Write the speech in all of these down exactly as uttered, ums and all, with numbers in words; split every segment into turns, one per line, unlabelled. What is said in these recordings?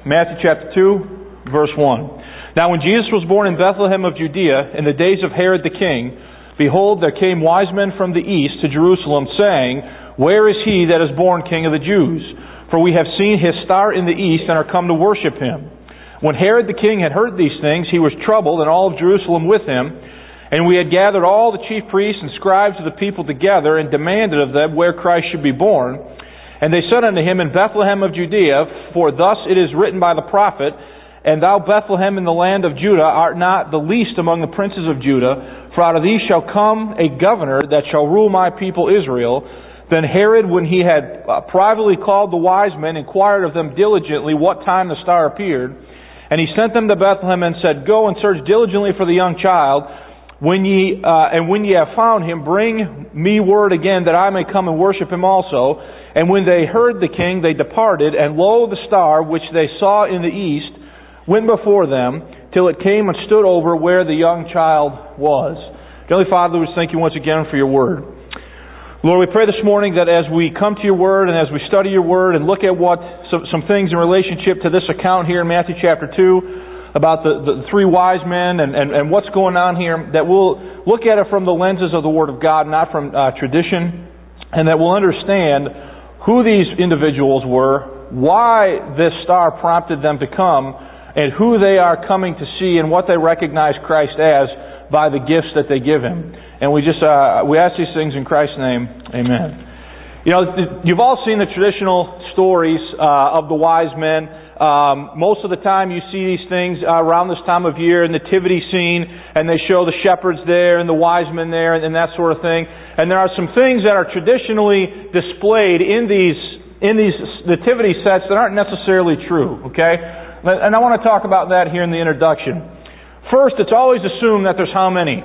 Matthew chapter two, verse one. Now when Jesus was born in Bethlehem of Judea, in the days of Herod the king, behold, there came wise men from the east to Jerusalem, saying, Where is he that is born King of the Jews? For we have seen his star in the east, and are come to worship him. When Herod the king had heard these things, he was troubled, and all of Jerusalem with him. And we had gathered all the chief priests and scribes of the people together, and demanded of them where Christ should be born. And they said unto him, In Bethlehem of Judea, for thus it is written by the prophet, And thou, Bethlehem, in the land of Judah, art not the least among the princes of Judah, for out of thee shall come a governor that shall rule my people Israel. Then Herod, when he had uh, privately called the wise men, inquired of them diligently what time the star appeared. And he sent them to Bethlehem and said, Go and search diligently for the young child. When ye uh, and when ye have found him, bring me word again that I may come and worship him also. And when they heard the king, they departed, and lo, the star which they saw in the east went before them, till it came and stood over where the young child was. Heavenly Father, we thank you once again for your word. Lord, we pray this morning that as we come to your word and as we study your word and look at what some, some things in relationship to this account here in Matthew chapter two, about the, the three wise men and, and, and what's going on here, that we'll look at it from the lenses of the Word of God, not from uh, tradition, and that we'll understand who these individuals were, why this star prompted them to come, and who they are coming to see and what they recognize Christ as by the gifts that they give Him. And we just uh, we ask these things in Christ's name. Amen. You know, you've all seen the traditional stories uh, of the wise men. Um, most of the time you see these things uh, around this time of year, nativity scene, and they show the shepherds there and the wise men there and, and that sort of thing. And there are some things that are traditionally displayed in these in these nativity sets that aren't necessarily true. Okay, and I want to talk about that here in the introduction. First, it's always assumed that there's how many?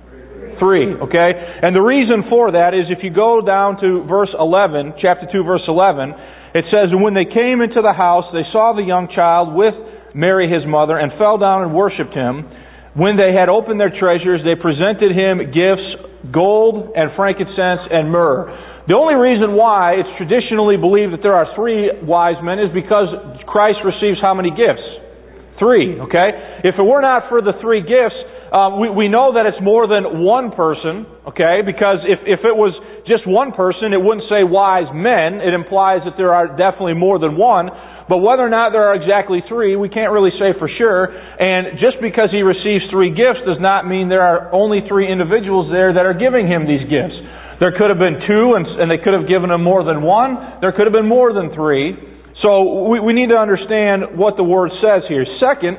Three. Okay, and the reason for that is if you go down to verse eleven, chapter two, verse eleven. It says, And when they came into the house, they saw the young child with Mary his mother, and fell down and worshipped him. When they had opened their treasures, they presented him gifts, gold and frankincense and myrrh. The only reason why it's traditionally believed that there are three wise men is because Christ receives how many gifts? Three, okay? If it were not for the three gifts, uh, we, we know that it's more than one person, okay? Because if, if it was just one person, it wouldn't say wise men. It implies that there are definitely more than one. But whether or not there are exactly three, we can't really say for sure. And just because he receives three gifts does not mean there are only three individuals there that are giving him these gifts. There could have been two, and, and they could have given him more than one. There could have been more than three. So we, we need to understand what the Word says here. Second,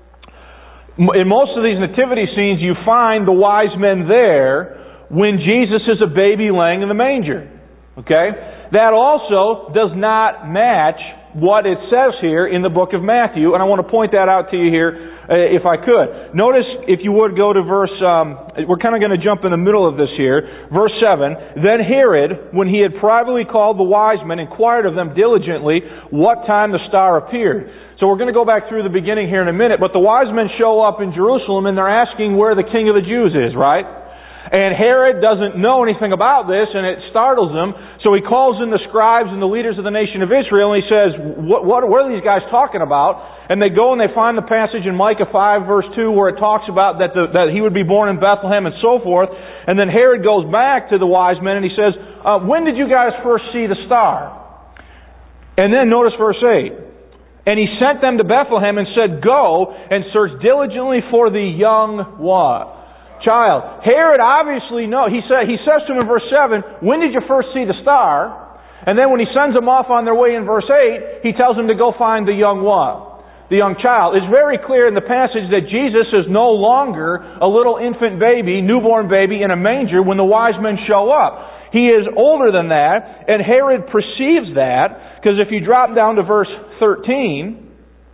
in most of these nativity scenes, you find the wise men there when Jesus is a baby laying in the manger. Okay? That also does not match what it says here in the book of Matthew, and I want to point that out to you here uh, if I could. Notice, if you would, go to verse, um, we're kind of going to jump in the middle of this here, verse seven. Then Herod, when he had privately called the wise men, inquired of them diligently what time the star appeared. So we're going to go back through the beginning here in a minute, but the wise men show up in Jerusalem and they're asking where the King of the Jews is, right? And Herod doesn't know anything about this, and it startles him. So he calls in the scribes and the leaders of the nation of Israel, and he says, what, what, what are these guys talking about? And they go and they find the passage in Micah five, verse two, where it talks about that, the, that he would be born in Bethlehem and so forth. And then Herod goes back to the wise men, and he says, uh, when did you guys first see the star? And then notice verse eight. And he sent them to Bethlehem and said, Go and search diligently for the young what? Child. Herod obviously knows. He said, he says to him in verse seven, when did you first see the star? And then when he sends them off on their way in verse eight, he tells them to go find the young what? The young child. It's very clear in the passage that Jesus is no longer a little infant baby, newborn baby in a manger when the wise men show up. He is older than that, and Herod perceives that, because if you drop down to verse thirteen,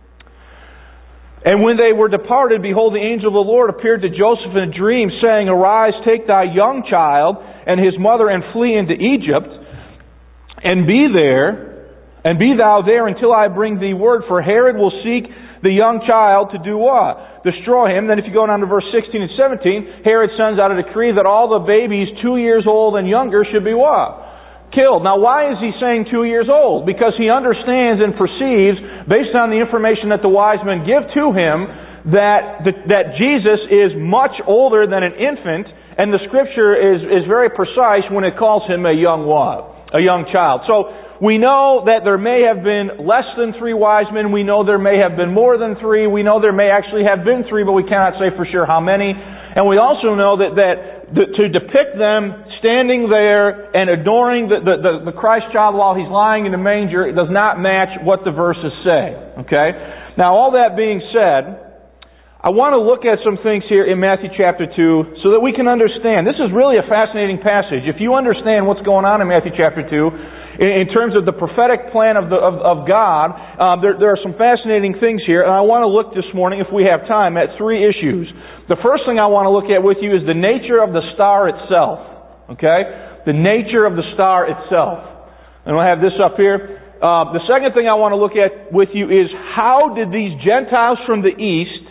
And when they were departed, behold, the angel of the Lord appeared to Joseph in a dream, saying, Arise, take thy young child and his mother, and flee into Egypt, and be there, and be thou there until I bring thee word, for Herod will seek the young child to do what? Destroy him. Then if you go down to verse sixteen and seventeen, Herod sends out a decree that all the babies two years old and younger should be what? killed. Now, why is he saying two years old? Because he understands and perceives, based on the information that the wise men give to him, that the, that Jesus is much older than an infant, and the Scripture is, is very precise when it calls him a young what? A young child. So, we know that there may have been less than three wise men. We know there may have been more than three. We know there may actually have been three, but we cannot say for sure how many. And we also know that, that to depict them standing there and adoring the, the, the, the Christ child while he's lying in the manger, it does not match what the verses say. Okay? Now, all that being said, I want to look at some things here in Matthew chapter two so that we can understand. This is really a fascinating passage. If you understand what's going on in Matthew chapter two, in, in terms of the prophetic plan of, the, of, of God, um, there, there are some fascinating things here. And I want to look this morning, if we have time, at three issues. The first thing I want to look at with you is the nature of the star itself. Okay? The nature of the star itself. And we'll have this up here. Uh, the second thing I want to look at with you is how did these Gentiles from the east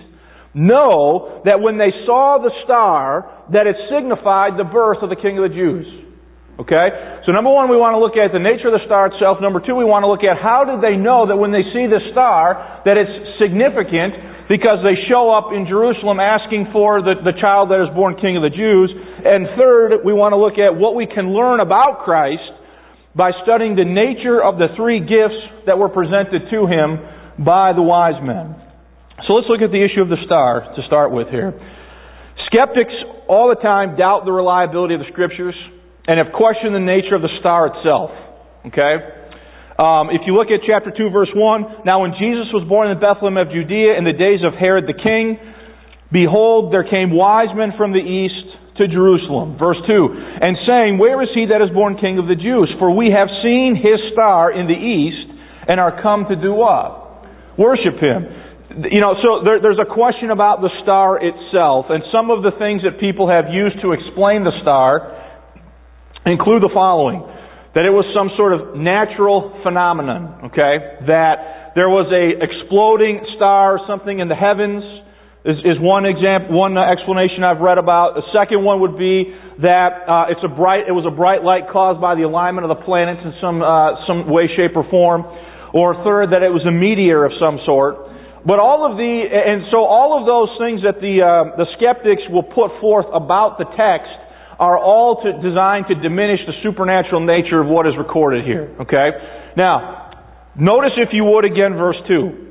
know that when they saw the star that it signified the birth of the King of the Jews? Okay? So number one, we want to look at the nature of the star itself. Number two, we want to look at how did they know that when they see the star that it's significant because they show up in Jerusalem asking for the, the child that is born King of the Jews. And third, we want to look at what we can learn about Christ by studying the nature of the three gifts that were presented to him by the wise men. So let's look at the issue of the star to start with here. Skeptics all the time doubt the reliability of the Scriptures and have questioned the nature of the star itself. Okay? Um, if you look at chapter two, verse one, now when Jesus was born in Bethlehem of Judea in the days of Herod the king, behold, there came wise men from the east to Jerusalem. Verse two, and saying, where is he that is born King of the Jews? For we have seen his star in the east and are come to do what? Worship him. You know, so there, there's a question about the star itself, and some of the things that people have used to explain the star include the following. That it was some sort of natural phenomenon, okay? That there was a exploding star, something in the heavens, is, is one example, one explanation I've read about. The second one would be that uh, it's a bright, it was a bright light caused by the alignment of the planets in some uh, some way, shape, or form. Or third, that it was a meteor of some sort. But all of the, and so all of those things that the uh, the skeptics will put forth about the text are all to, designed to diminish the supernatural nature of what is recorded here. Okay? Now, notice if you would again verse two.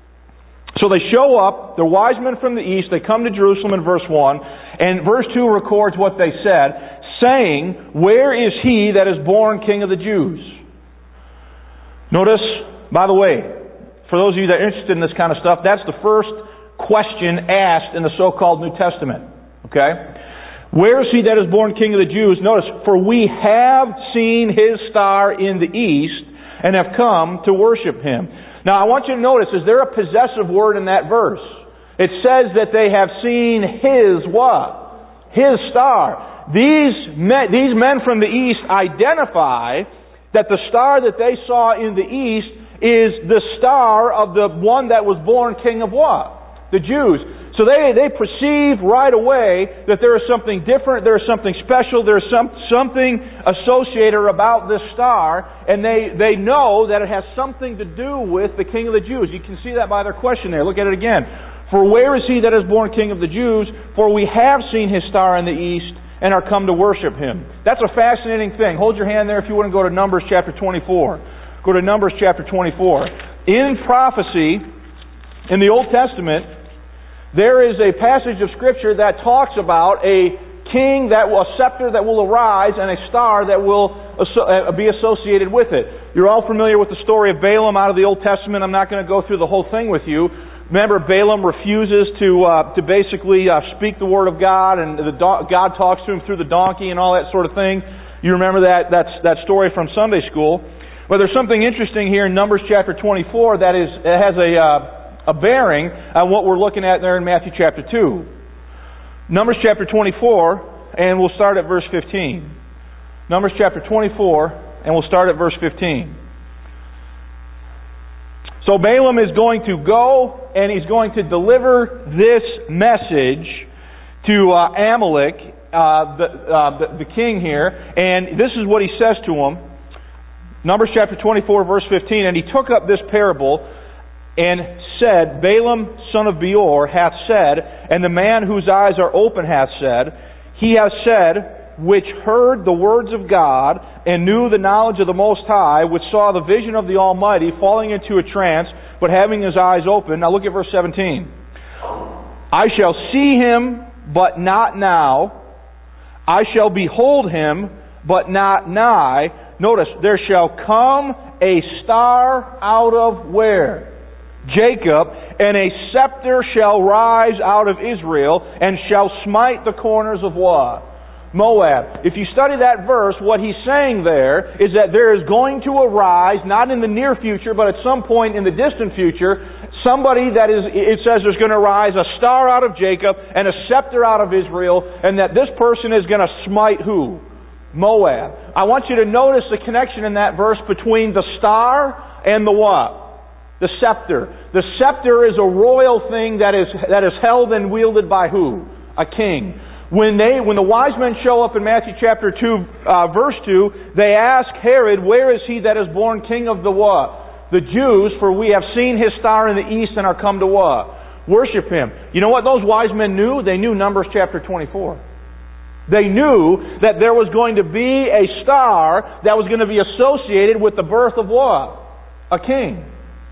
So they show up, they're wise men from the east, they come to Jerusalem in verse one, and verse two records what they said, saying, where is he that is born King of the Jews? Notice, by the way, for those of you that are interested in this kind of stuff, that's the first question asked in the so-called New Testament. Okay? Where is he that is born King of the Jews? Notice, for we have seen his star in the east and have come to worship him. Now I want you to notice, is there a possessive word in that verse? It says that they have seen his what? His star. These men, these men from the east identify that the star that they saw in the east is the star of the one that was born King of what? The Jews. So they, they perceive right away that there is something different, there is something special, there is some, something associated about this star, and they, they know that it has something to do with the King of the Jews. You can see that by their question there. Look at it again. For where is he that is born King of the Jews? For we have seen his star in the east and are come to worship him. That's a fascinating thing. Hold your hand there if you want to go to Numbers chapter twenty-four. Go to Numbers chapter twenty-four. In prophecy, in the Old Testament, there is a passage of Scripture that talks about a king, that will, a scepter that will arise, and a star that will be associated with it. You're all familiar with the story of Balaam out of the Old Testament. I'm not going to go through the whole thing with you. Remember, Balaam refuses to uh, to basically uh, speak the word of God, and the do- God talks to him through the donkey and all that sort of thing. You remember that that's, that story from Sunday school. But there's something interesting here in Numbers chapter twenty-four that is it has a uh, a bearing on what we're looking at there in Matthew chapter two. Numbers chapter twenty-four, and we'll start at verse fifteen. Numbers chapter twenty-four, and we'll start at verse fifteen. So Balaam is going to go, and he's going to deliver this message to uh, Amalek, uh, the, uh, the the king here, and this is what he says to him. Numbers chapter twenty-four, verse fifteen, and he took up this parable and said, Balaam, son of Beor, hath said, and the man whose eyes are open hath said, he hath said, which heard the words of God, and knew the knowledge of the Most High, which saw the vision of the Almighty, falling into a trance, but having his eyes open. Now look at verse seventeen. I shall see him, but not now. I shall behold him, but not nigh. Notice, there shall come a star out of where? Jacob, and a scepter shall rise out of Israel, and shall smite the corners of what? Moab. If you study that verse, what he's saying there is that there is going to arise, not in the near future, but at some point in the distant future, somebody that is, it says there's going to rise a star out of Jacob and a scepter out of Israel, and that this person is going to smite who? Moab. I want you to notice the connection in that verse between the star and the what? The scepter. The scepter is a royal thing that is that is held and wielded by who? A king. When they when the wise men show up in Matthew chapter two, uh, verse two, they ask Herod, where is he that is born king of the what? The Jews, for we have seen his star in the east and are come to what? Worship him. You know what those wise men knew? They knew Numbers chapter twenty-four. They knew that there was going to be a star that was going to be associated with the birth of what? A king.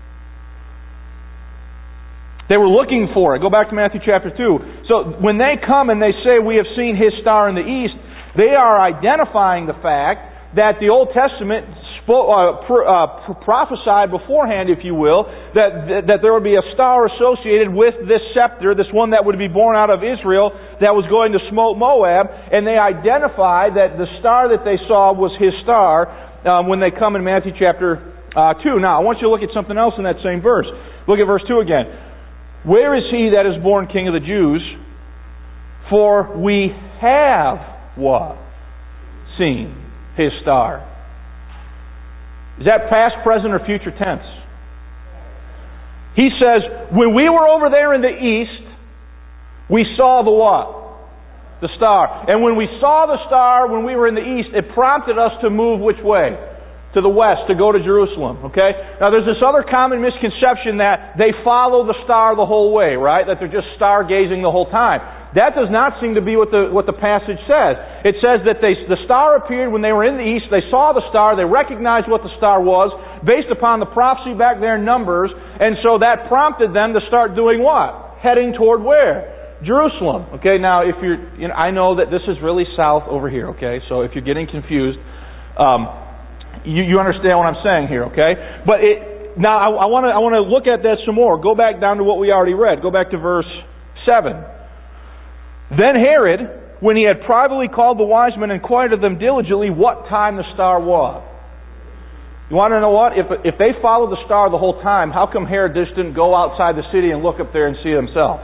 They were looking for it. Go back to Matthew chapter two. So when they come and they say, we have seen his star in the east, they are identifying the fact that the Old Testament spoke, uh, pr- uh, prophesied beforehand, if you will, that, that, that there would be a star associated with this scepter, this one that would be born out of Israel, that was going to smote Moab, and they identified that the star that they saw was his star um, when they come in Matthew chapter uh, two. Now, I want you to look at something else in that same verse. Look at verse two again. Where is he that is born King of the Jews? For we have what? Seen his star. Is that past, present, or future tense? He says, when we were over there in the east, we saw the what? The star. And when we saw the star, when we were in the east, it prompted us to move which way? To the west, to go to Jerusalem. Okay? Now there's this other common misconception that they follow the star the whole way, right? That they're just stargazing the whole time. That does not seem to be what the what the passage says. It says that they, the star appeared when they were in the east. They saw the star. They recognized what the star was based upon the prophecy back there in Numbers. And so that prompted them to start doing what? Heading toward where? Jerusalem. Okay, now if you're, you know, I know that this is really south over here, okay? So if you're getting confused, um, you, you understand what I'm saying here, okay? But it, now I, I want to I want to look at that some more. Go back down to what we already read. Go back to verse seven. Then Herod, when he had privately called the wise men, inquired of them diligently what time the star was. You want to know what? If if they followed the star the whole time, how come Herod just didn't go outside the city and look up there and see it himself?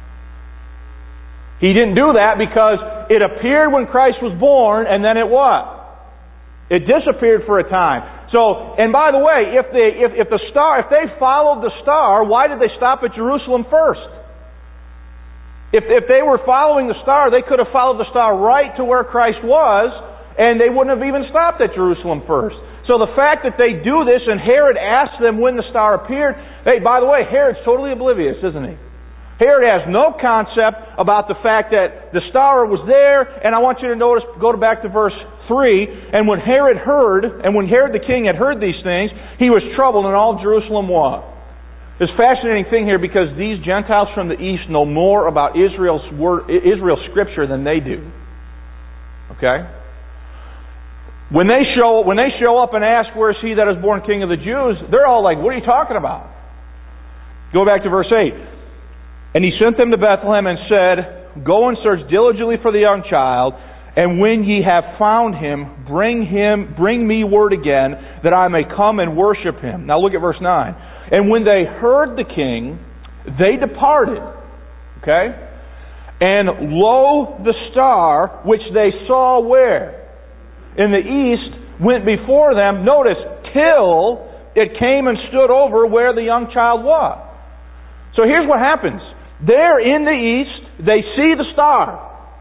He didn't do that because it appeared when Christ was born, and then it what? It disappeared for a time. So, and by the way, if they if, if the star if they followed the star, why did they stop at Jerusalem first? If if they were following the star, they could have followed the star right to where Christ was, and they wouldn't have even stopped at Jerusalem first. So the fact that they do this, and Herod asked them when the star appeared, hey, by the way, Herod's totally oblivious, isn't he? Herod has no concept about the fact that the star was there, and I want you to notice, go back to verse three, and when Herod heard, and when Herod the king had heard these things, he was troubled, and all Jerusalem was. There's a fascinating thing here because these Gentiles from the east know more about Israel's word, Israel's scripture than they do. Okay? When they show when they show up and ask, where is he that is born King of the Jews, they're all like, what are you talking about? Go back to verse eight. And he sent them to Bethlehem and said, go and search diligently for the young child, and when ye have found him, bring him, bring me word again, that I may come and worship him. Now look at verse nine. And when they heard the king, they departed. Okay? And lo, the star, which they saw where? In the east, went before them, notice, till it came and stood over where the young child was. So here's what happens. There in the east, they see the star.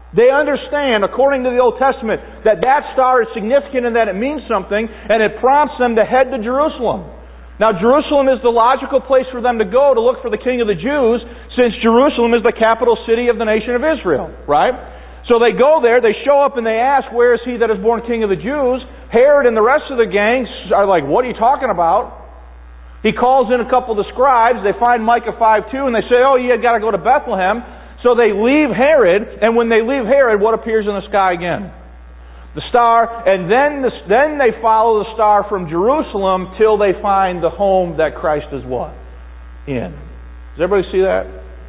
They understand, according to the Old Testament, that that star is significant and that it means something, and it prompts them to head to Jerusalem. Now, Jerusalem is the logical place for them to go to look for the King of the Jews, since Jerusalem is the capital city of the nation of Israel, right? So they go there, they show up, and they ask, where is he that is born King of the Jews? Herod and the rest of the gang are like, what are you talking about? He calls in a couple of the scribes, they find Micah five two, and they say, oh, you got to go to Bethlehem. So they leave Herod, and when they leave Herod, what appears in the sky again? The star, and then the, then they follow the star from Jerusalem till they find the home that Christ is what? In. Does everybody see that?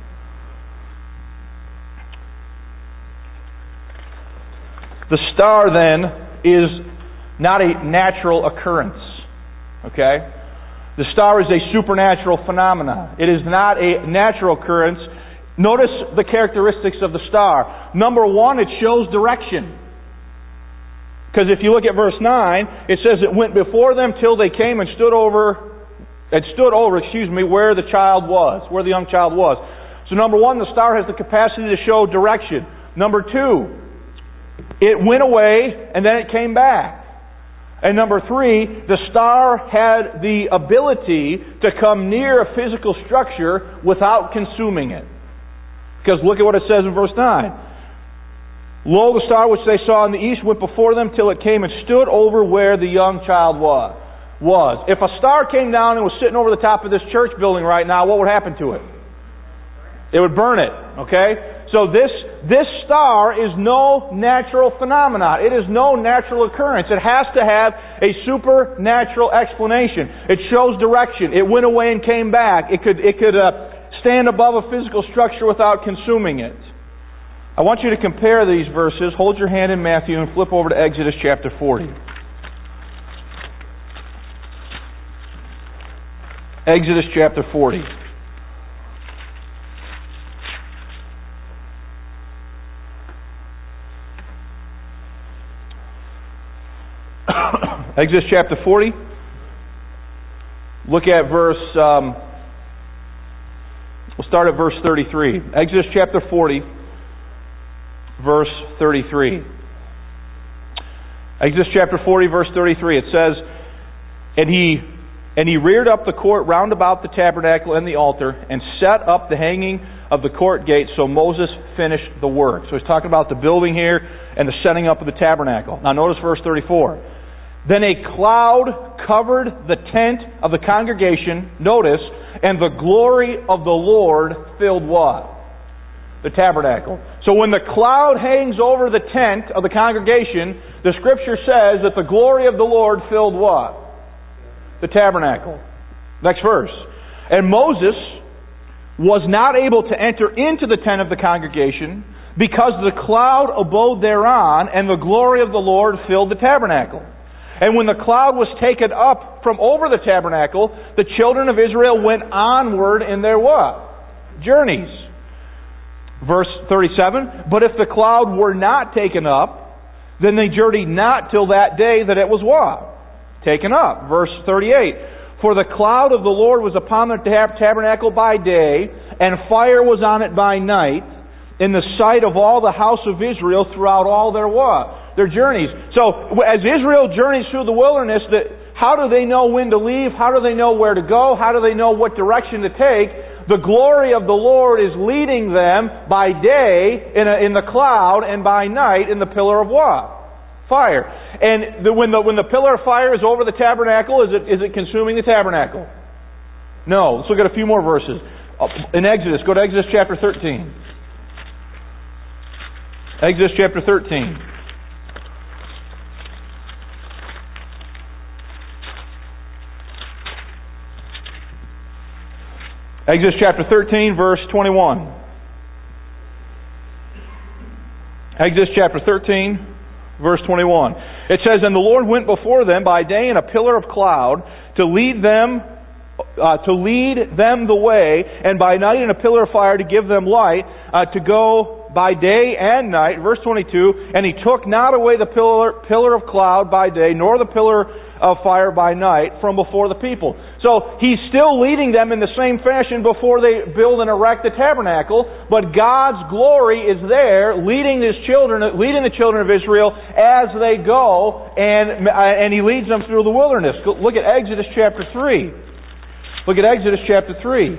The star then is not a natural occurrence. Okay? The star is a supernatural phenomenon. It is not a natural occurrence. Notice the characteristics of the star. Number one, it shows direction. Because if you look at verse nine, it says it went before them till they came and stood over, it stood over, excuse me, where the child was, where the young child was. So number one, the star has the capacity to show direction. Number two, it went away and then it came back. And number three, the star had the ability to come near a physical structure without consuming it. Because look at what it says in verse nine. Lo, the star which they saw in the east went before them till it came and stood over where the young child was. was. If a star came down and was sitting over the top of this church building right now, what would happen to it? It would burn it, okay? So this, this star is no natural phenomenon. It is no natural occurrence. It has to have a supernatural explanation. It shows direction. It went away and came back. It could, it could uh, stand above a physical structure without consuming it. I want you to compare these verses. Hold your hand in Matthew and flip over to Exodus chapter forty. Exodus chapter forty. Exodus chapter forty. Look at verse, um, we'll start at verse thirty-three. Exodus chapter forty, verse thirty-three. Exodus chapter forty, verse thirty-three. It says, And he and he reared up the court round about the tabernacle and the altar, and set up the hanging of the court gate, so Moses finished the work. So he's talking about the building here and the setting up of the tabernacle. Now notice verse thirty-four. Then a cloud covered the tent of the congregation, notice, and the glory of the Lord filled what? The tabernacle. So when the cloud hangs over the tent of the congregation, the Scripture says that the glory of the Lord filled what? The tabernacle. Next verse. And Moses was not able to enter into the tent of the congregation because the cloud abode thereon, and the glory of the Lord filled the tabernacle. And when the cloud was taken up from over the tabernacle, the children of Israel went onward in their what? Journeys. Verse thirty-seven, But if the cloud were not taken up, then they journeyed not till that day that it was what? Taken up. Verse thirty-eight, For the cloud of the Lord was upon the tab- tabernacle by day, and fire was on it by night, in the sight of all the house of Israel throughout all their what? Their journeys. So, as Israel journeys through the wilderness, that how do they know when to leave? How do they know where to go? How do they know what direction to take? The glory of the Lord is leading them by day in, a, in the cloud, and by night in the pillar of what? Fire. And the, when the when the pillar of fire is over the tabernacle, is it is it consuming the tabernacle? No. Let's look at a few more verses. In Exodus, go to Exodus chapter thirteen. Exodus chapter thirteen. Exodus chapter thirteen, verse twenty-one. Exodus chapter thirteen, verse twenty-one. It says, And the Lord went before them by day in a pillar of cloud to lead them uh, to lead them the way, and by night in a pillar of fire to give them light, uh, to go by day and night. Verse twenty-two, And he took not away the pillar pillar of cloud by day, nor the pillar of fire by night from before the people. So He's still leading them in the same fashion before they build and erect the tabernacle, but God's glory is there leading His children, leading the children of Israel as they go, and, and He leads them through the wilderness. Look at Exodus chapter three. Look at Exodus chapter three.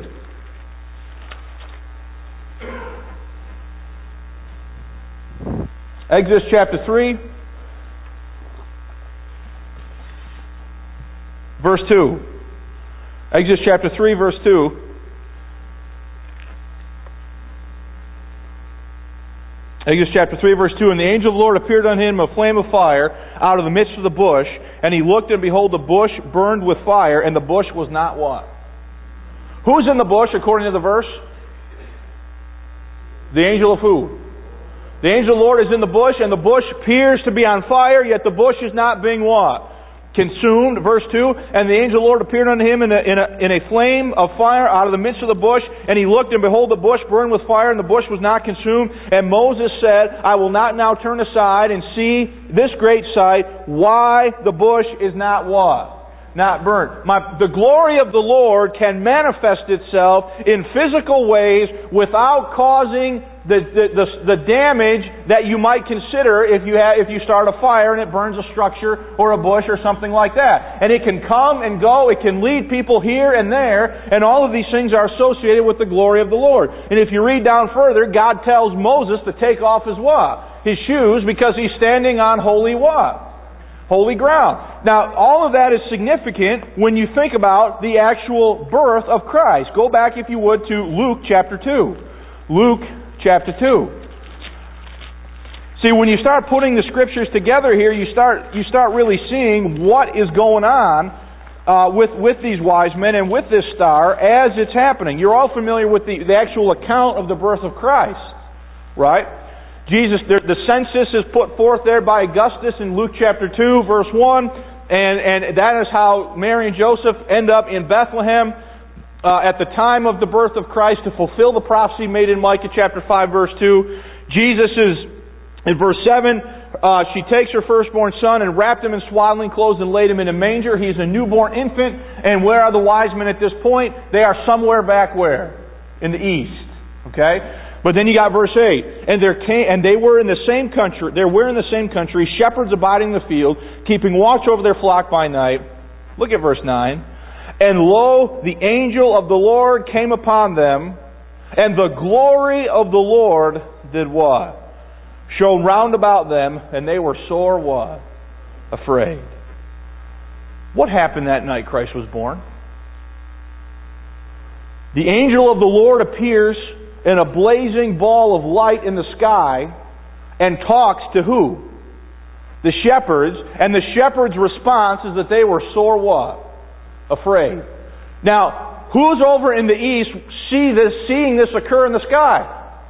Exodus chapter three, verse two. Exodus chapter three, verse two. Exodus chapter three, verse two. And the angel of the Lord appeared unto him in a flame of fire out of the midst of the bush. And he looked, and behold, the bush burned with fire, and the bush was not what? Who's in the bush, according to the verse? The angel of who? The angel of the Lord is in the bush, and the bush appears to be on fire, yet the bush is not being what? Consumed. Verse two, and the angel of the Lord appeared unto him in a, in, a, in a flame of fire out of the midst of the bush, and he looked, and behold, the bush burned with fire, and the bush was not consumed. And Moses said, I will not now turn aside and see this great sight, why the bush is not what? Not burnt. My, the glory of the Lord can manifest itself in physical ways without causing the, the, the, the damage that you might consider if you have, if you start a fire and it burns a structure or a bush or something like that. And it can come and go, it can lead people here and there, and all of these things are associated with the glory of the Lord. And if you read down further, God tells Moses to take off his what? His shoes, because he's standing on holy what? Holy ground. Now, all of that is significant when you think about the actual birth of Christ. Go back, if you would, to Luke chapter two. Luke chapter two. See, when you start putting the Scriptures together here, you start you start really seeing what is going on uh, with, with these wise men and with this star as it's happening. You're all familiar with the, the actual account of the birth of Christ, right? Jesus, the, the census is put forth there by Augustus in Luke chapter two, verse one, and, and that is how Mary and Joseph end up in Bethlehem uh, at the time of the birth of Christ to fulfill the prophecy made in Micah chapter five, verse two. Jesus is, in verse seven, uh, she takes her firstborn son and wrapped him in swaddling clothes and laid him in a manger. He's a newborn infant, and where are the wise men at this point? They are somewhere back where? In the east. Okay? But then you got verse eight, and there came, and they were in the same country. There were in the same country shepherds abiding in the field, keeping watch over their flock by night. Look at verse nine. And lo, the angel of the Lord came upon them, and the glory of the Lord did what? Shone round about them, and they were sore what? Afraid. What happened that night Christ was born? The angel of the Lord appears in a blazing ball of light in the sky and talks to who? The shepherds. And the shepherds' response is that they were sore what? Afraid. Now, who's over in the east see this, seeing this occur in the sky?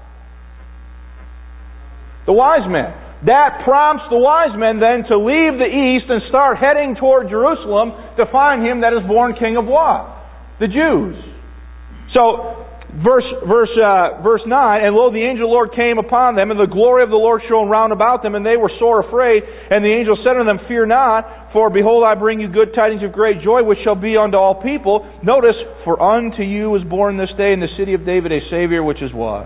The wise men. That prompts the wise men then to leave the east and start heading toward Jerusalem to find Him that is born King of what? The Jews. So, Verse verse uh, verse nine, and lo, the angel of the Lord came upon them, and the glory of the Lord shone round about them, and they were sore afraid. And the angel said unto them, Fear not, for behold, I bring you good tidings of great joy, which shall be unto all people. Notice, for unto you is born this day in the city of David a Savior, which is what?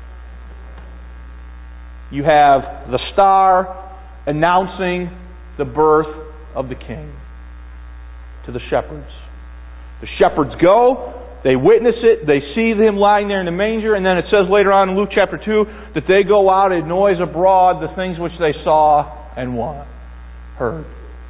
You have the star announcing the birth of the King to the shepherds. The shepherds go. They witness it, they see Him lying there in the manger, and then it says later on in Luke chapter two that they go out and noise abroad the things which they saw and what? Heard.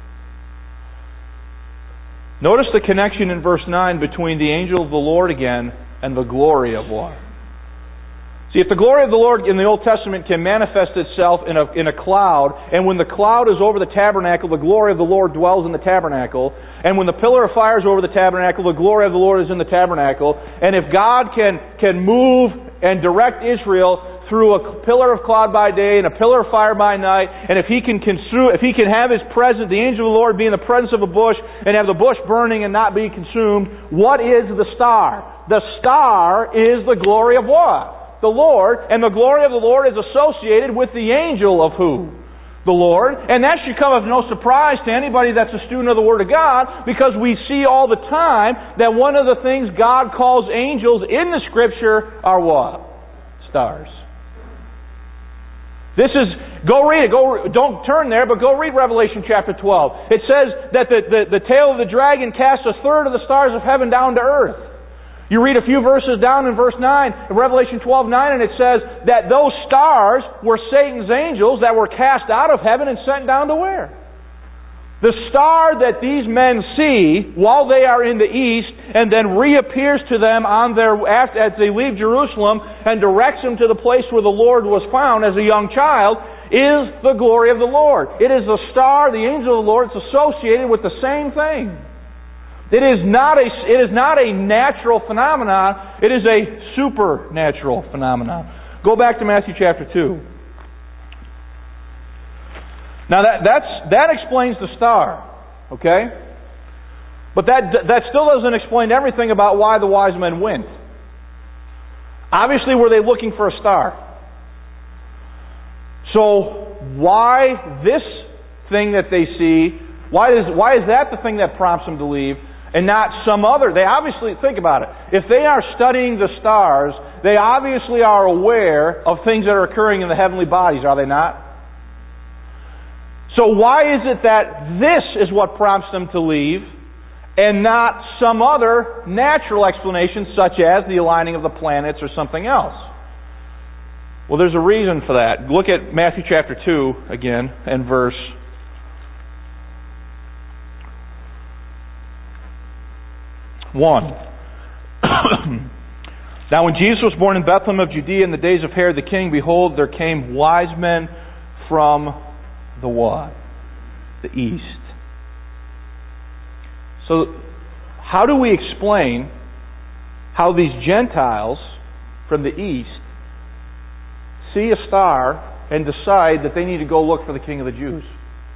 Notice the connection in verse nine between the angel of the Lord again and the glory of what? See, if the glory of the Lord in the Old Testament can manifest itself in a, in a cloud, and when the cloud is over the tabernacle, the glory of the Lord dwells in the tabernacle, and when the pillar of fire is over the tabernacle, the glory of the Lord is in the tabernacle, and if God can, can move and direct Israel through a pillar of cloud by day and a pillar of fire by night, and if He can consume, if He can have His presence, the angel of the Lord be in the presence of a bush, and have the bush burning and not be consumed, what is the star? The star is the glory of what? The Lord, and the glory of the Lord is associated with the angel of who? the Lord. And that should come as no surprise to anybody that's a student of the Word of God, because we see all the time that one of the things God calls angels in the Scripture are what? Stars. This is, go read it. Go, don't turn there, but go read Revelation chapter twelve. It says that the, the, the tail of the dragon cast a third of the stars of heaven down to earth. You read a few verses down in verse nine, in Revelation twelve nine, and it says that those stars were Satan's angels that were cast out of heaven and sent down to where? The star that these men see while they are in the east and then reappears to them on their after, as they leave Jerusalem and directs them to the place where the Lord was found as a young child is the glory of the Lord. It is the star, the angel of the Lord. It's associated with the same thing. It is not a, it is not a natural phenomenon. It is a supernatural phenomenon. Go back to Matthew chapter two. Now that that's, that explains the star, okay? But that that still doesn't explain everything about why the wise men went. Obviously, were they looking for a star? So why this thing that they see? Why is why is that the thing that prompts them to leave? And not some other. They obviously, think about it. If they are studying the stars, they obviously are aware of things that are occurring in the heavenly bodies, are they not? So why is it that this is what prompts them to leave and not some other natural explanation such as the aligning of the planets or something else? Well, there's a reason for that. Look at Matthew chapter two again and verse one. Now when Jesus was born in Bethlehem of Judea in the days of Herod the king, behold, there came wise men from the what? The east. So how do we explain how these Gentiles from the east see a star and decide that they need to go look for the King of the Jews?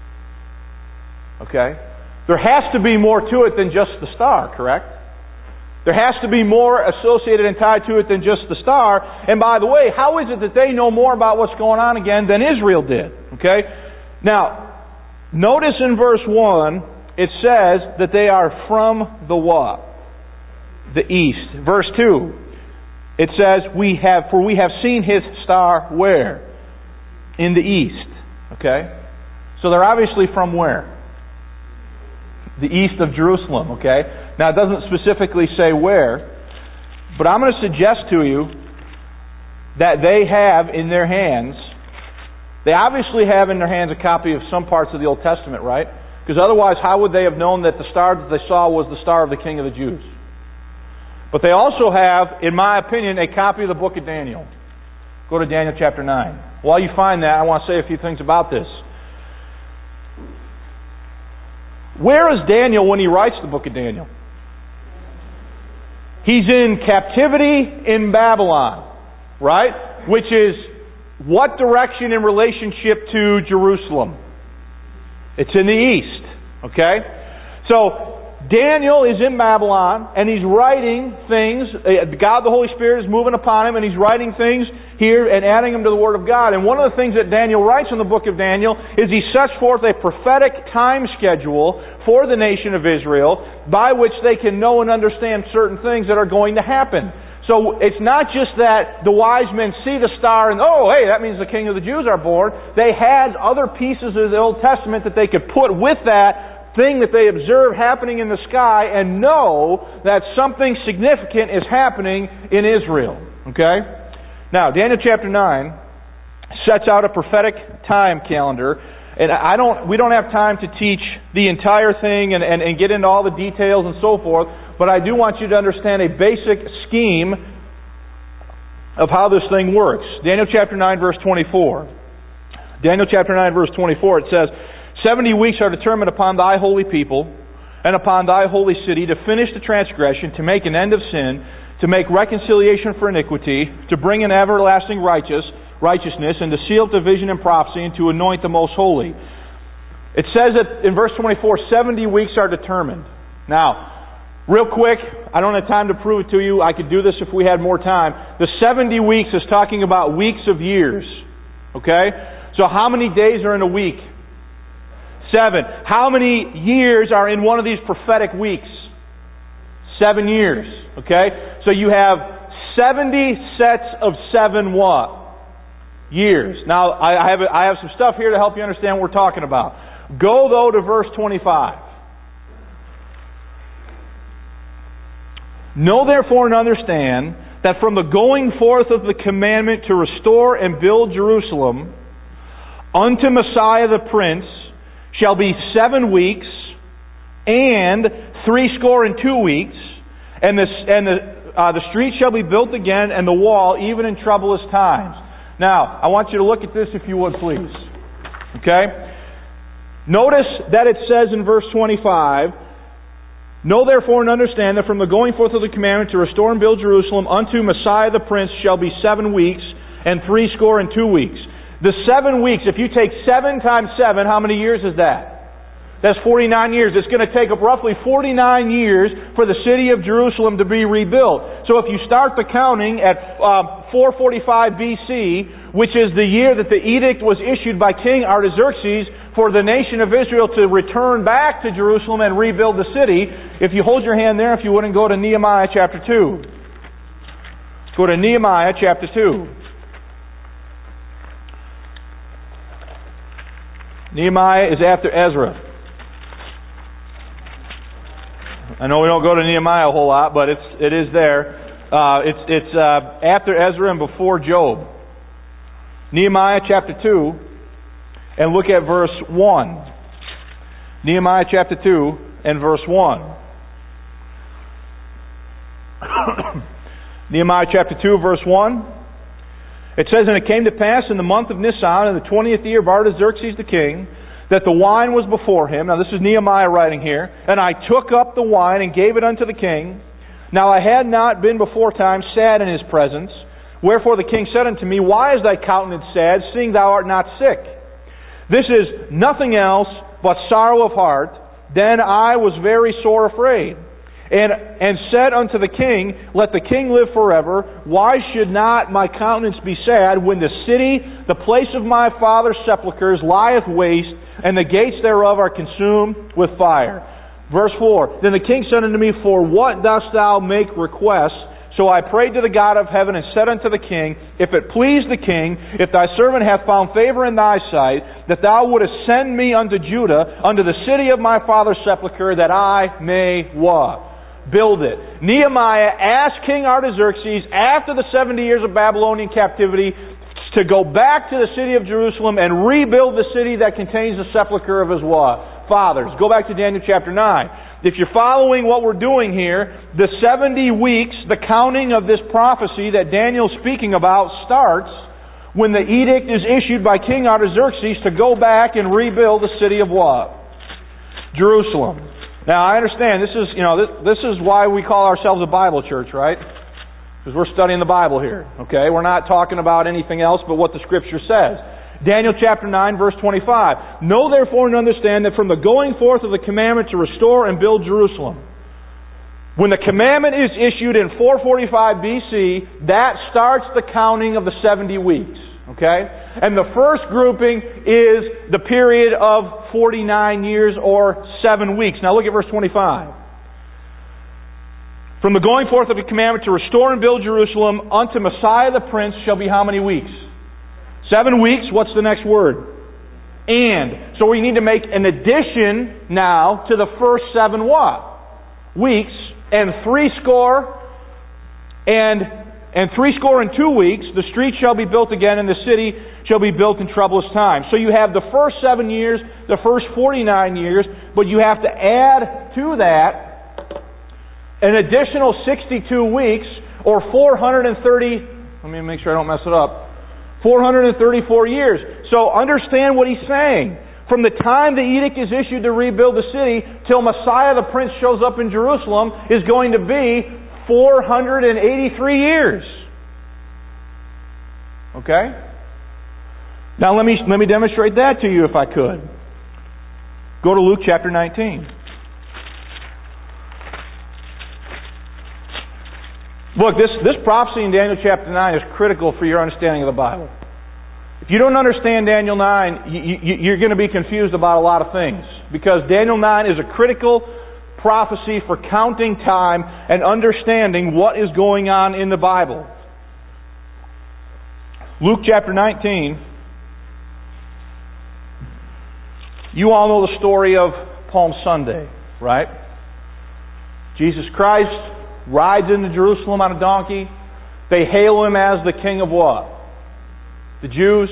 Okay? There has to be more to it than just the star, correct? There has to be more associated and tied to it than just the star. And by the way, how is it that they know more about what's going on again than Israel did? Okay? Now, notice in verse one, it says that they are from the what? The east. Verse two, it says, "We have, for we have seen his star where? In the east." Okay? So they're obviously from where? The east of Jerusalem, okay? Now, it doesn't specifically say where, but I'm going to suggest to you that they have in their hands, they obviously have in their hands a copy of some parts of the Old Testament, right? Because otherwise, how would they have known that the star that they saw was the star of the King of the Jews? But they also have, in my opinion, a copy of the book of Daniel. Go to Daniel chapter nine. While you find that, I want to say a few things about this. Where is Daniel when he writes the book of Daniel? He's in captivity in Babylon, right? Which is what direction in relationship to Jerusalem? It's in the east, okay? So, Daniel is in Babylon, and he's writing things. God the Holy Spirit is moving upon him, and he's writing things here and adding them to the Word of God. And one of the things that Daniel writes in the book of Daniel is he sets forth a prophetic time schedule for the nation of Israel by which they can know and understand certain things that are going to happen. So it's not just that the wise men see the star and, oh, hey, that means the King of the Jews are born. They had other pieces of the Old Testament that they could put with that thing that they observe happening in the sky and know that something significant is happening in Israel. Okay? Now, Daniel chapter nine sets out a prophetic time calendar. And I don't, we don't have time to teach the entire thing and, and, and get into all the details and so forth, but I do want you to understand a basic scheme of how this thing works. Daniel chapter nine verse twenty-four. Daniel chapter nine verse twenty-four, it says, "Seventy weeks are determined upon thy holy people and upon thy holy city to finish the transgression, to make an end of sin, to make reconciliation for iniquity, to bring an everlasting righteous righteousness, and to seal division and prophecy, and to anoint the most holy." It says that in verse twenty-four, seventy weeks are determined. Now, real quick, I don't have time to prove it to you. I could do this if we had more time. The seventy weeks is talking about weeks of years. Okay? So So how many days are in a week? Seven. How many years are in one of these prophetic weeks? Seven years. Okay? So you have seventy sets of seven what? Years. Now, I have, I have some stuff here to help you understand what we're talking about. Go, though, to verse twenty-five. Know therefore and understand that from the going forth of the commandment to restore and build Jerusalem unto Messiah the Prince shall be seven weeks and threescore and two weeks, and the and the uh, the street shall be built again, and the wall even in troublous times. Now, I want you to look at this, if you would, please. Okay? Notice that it says in verse twenty-five, know therefore and understand that from the going forth of the commandment to restore and build Jerusalem unto Messiah the Prince shall be seven weeks and threescore and two weeks. The seven weeks, if you take seven times seven, how many years is that? That's forty-nine years. It's going to take up roughly forty-nine years for the city of Jerusalem to be rebuilt. So if you start the counting at uh, four forty-five B C, which is the year that the edict was issued by King Artaxerxes for the nation of Israel to return back to Jerusalem and rebuild the city, if you hold your hand there, if you wouldn't, go to Nehemiah chapter two. Go to Nehemiah chapter two. Nehemiah is after Ezra. I know we don't go to Nehemiah a whole lot, but it's it is there. Uh, it's it's uh, after Ezra and before Job. Nehemiah chapter two, and look at verse one. Nehemiah chapter two and verse one. Nehemiah chapter two, verse one. It says, and it came to pass in the month of Nisan, in the twentieth year of Artaxerxes the king, that the wine was before him. Now this is Nehemiah writing here. And I took up the wine and gave it unto the king. Now I had not been before time sad in his presence. Wherefore the king said unto me, why is thy countenance sad, seeing thou art not sick? This is nothing else but sorrow of heart. Then I was very sore afraid. And, and said unto the king, let the king live forever. Why should not my countenance be sad when the city, the place of my father's sepulchres, lieth waste, and the gates thereof are consumed with fire? Verse four, then the king said unto me, for what dost thou make request? So I prayed to the God of heaven and said unto the king, if it please the king, if thy servant hath found favor in thy sight, that thou wouldest send me unto Judah, unto the city of my father's sepulchre, that I may what? Build it. Nehemiah asked King Artaxerxes, after the seventy years of Babylonian captivity, to go back to the city of Jerusalem and rebuild the city that contains the sepulchre of his what? Fathers. Go back to Daniel chapter nine. If you're following what we're doing here, the seventy weeks, the counting of this prophecy that Daniel's speaking about, starts when the edict is issued by King Artaxerxes to go back and rebuild the city of what? Jerusalem. Now, I understand, this is, you know, this, this is why we call ourselves a Bible church, right? Because we're studying the Bible here, okay? We're not talking about anything else but what the Scripture says. Daniel chapter nine, verse twenty-five. Know therefore and understand that from the going forth of the commandment to restore and build Jerusalem, when the commandment is issued in four forty-five B C, that starts the counting of the seventy weeks, okay? And the first grouping is the period of forty-nine years or seven weeks. Now look at verse twenty-five. From the going forth of the commandment to restore and build Jerusalem unto Messiah the Prince shall be how many weeks? Seven weeks. What's the next word? And. So we need to make an addition now to the first seven what? Weeks. And three score and and three score and two weeks, the street shall be built again, and the city shall be built in troublous times. So you have the first seven years, the first forty-nine years, but you have to add to that an additional sixty-two weeks, or four hundred thirty, let me make sure I don't mess it up, four hundred thirty-four years. So understand what he's saying. From the time the edict is issued to rebuild the city till Messiah the Prince shows up in Jerusalem is going to be four hundred eighty-three years. Okay? Now let me let me demonstrate that to you if I could. Go to Luke chapter nineteen. Look, this, this prophecy in Daniel chapter nine is critical for your understanding of the Bible. If you don't understand Daniel nine, you, you, you're going to be confused about a lot of things. Because Daniel nine is a critical prophecy for counting time and understanding what is going on in the Bible. Luke chapter nineteen. You all know the story of Palm Sunday, right? Jesus Christ rides into Jerusalem on a donkey. They hail Him as the King of what? The Jews.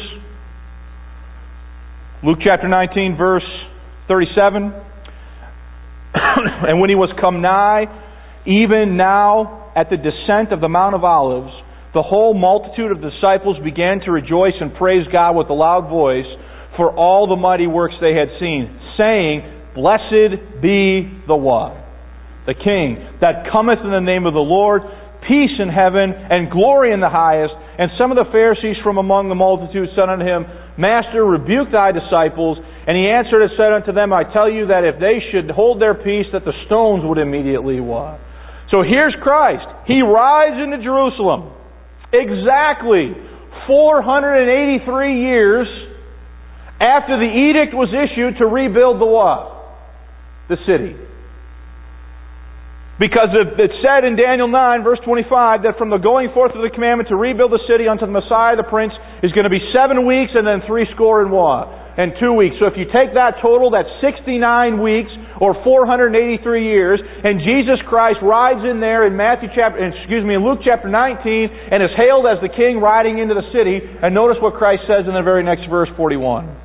Luke chapter nineteen, verse thirty-seven. And when He was come nigh, even now at the descent of the Mount of Olives, the whole multitude of disciples began to rejoice and praise God with a loud voice for all the mighty works they had seen, saying, Blessed be the what? The King that cometh in the name of the Lord, peace in heaven and glory in the highest. And some of the Pharisees from among the multitude said unto Him, Master, rebuke Thy disciples. And He answered and said unto them, I tell you that if they should hold their peace, that the stones would immediately what? So here's Christ. He rides into Jerusalem. Exactly four hundred eighty-three years after the edict was issued to rebuild the what? The city. Because it said in Daniel nine, verse twenty-five, that from the going forth of the commandment to rebuild the city unto the Messiah the Prince is going to be seven weeks and then three score and what? And two weeks. So if you take that total, that's sixty-nine weeks or four hundred eighty-three years. And Jesus Christ rides in there in Matthew chapter, excuse me, in Luke chapter nineteen and is hailed as the King riding into the city. And notice what Christ says in the very next verse, forty-one.